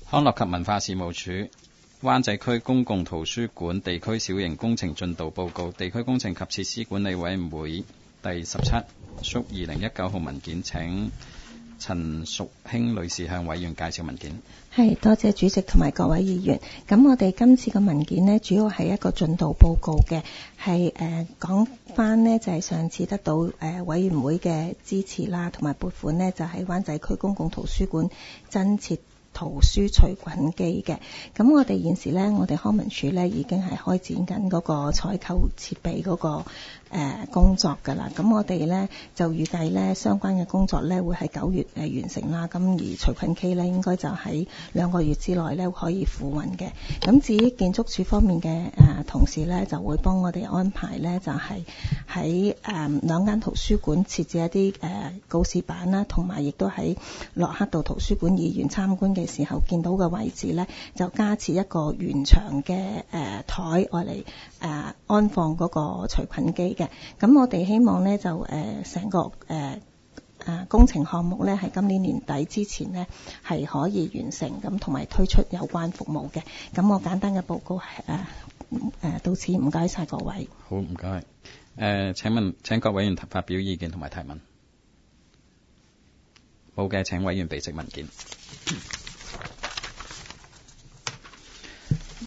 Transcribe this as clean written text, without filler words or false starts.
康樂及文化事務署灣仔區公共圖書館地區小型工程進度報告，地區工程及設施管理委員會第17屬2019號文件，請陳淑卿女士向委員介紹文件。 係，多謝主席同埋各位議員。咁我哋今次嘅文件呢，主要係一個進度報告嘅，係講翻呢，就係上次得到委員會嘅支持啦，同埋撥款呢，就喺灣仔區公共圖書館增設圖書除菌機嘅。咁我哋現時呢，我哋康文署呢已經係開展緊嗰個採購設備嗰個工作㗎啦。咁我哋呢就預計呢相關嘅工作呢會喺9月完成啦。咁而除菌機呢應該就喺2個月之內呢可以付運嘅。咁至於建築署方面嘅同事呢，就會幫我哋安排呢，就係喺2間圖書館設置一啲告示板啦，同埋亦都喺駱克道圖書館議員參觀嘅時候見到嘅位置呢，就加設一個圓牆嘅台愛嚟安放嗰個除菌機嘅。咁我哋希望呢，就成個工程項目呢，喺今年年底之前呢，係可以完成，咁同埋推出有關服務嘅。咁我簡單嘅報告到此，唔該晒各位。 好，唔該。請各委員發表意見同埋提問。冇嘅，請委員備悉文件。